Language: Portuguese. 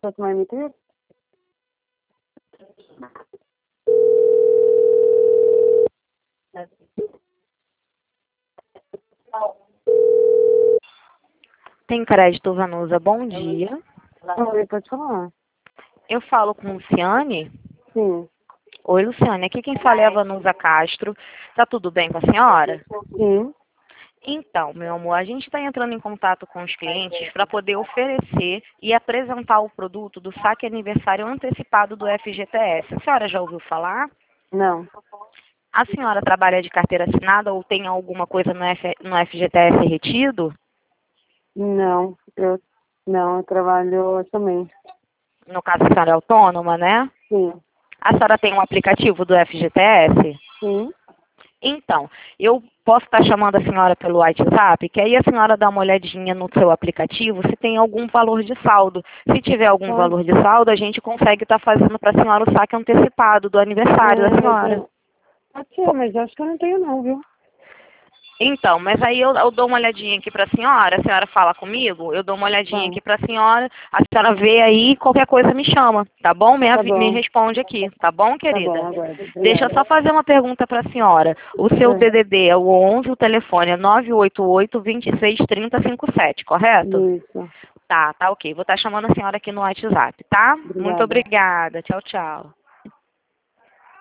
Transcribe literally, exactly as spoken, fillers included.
Pode mais emitir? Tem crédito Vanusa, bom dia. Oi, pode falar. Eu falo com Luciane. Sim. Oi, Luciane, aqui quem fala é a Vanusa Castro. Tá tudo bem com a senhora? Sim. Então, meu amor, a gente está entrando em contato com os clientes para poder oferecer e apresentar o produto do saque aniversário antecipado do F G T S. A senhora já ouviu falar? Não. A senhora trabalha de carteira assinada ou tem alguma coisa no, F, no F G T S retido? Não. Eu não, eu trabalho também. No caso, a senhora é autônoma, né? Sim. A senhora tem um aplicativo do F G T S? Sim. Então, eu posso estar chamando a senhora pelo WhatsApp, que aí a senhora dá uma olhadinha no seu aplicativo se tem algum valor de saldo. Se tiver algum Ah, valor de saldo, a gente consegue estar fazendo para a senhora o saque antecipado do aniversário da é, mas senhora. eu... Pode ser, mas eu acho que eu não tenho não, viu? Então, mas aí eu, eu dou uma olhadinha aqui para a senhora, a senhora fala comigo, eu dou uma olhadinha Tá. aqui para a senhora, a senhora vê aí, qualquer coisa me chama, tá bom? Me, Tá avi- me bom. responde aqui, tá bom, Tá bom, querida? aguardo. Deixa eu Obrigada. só fazer uma pergunta para a senhora. O seu É. D D D é o onze, o telefone é nove oito oito, dois seis três zero cinco sete, correto? Isso. Tá, tá ok. Vou estar chamando a senhora aqui no WhatsApp, tá? Muito Obrigada. obrigada. Tchau, tchau.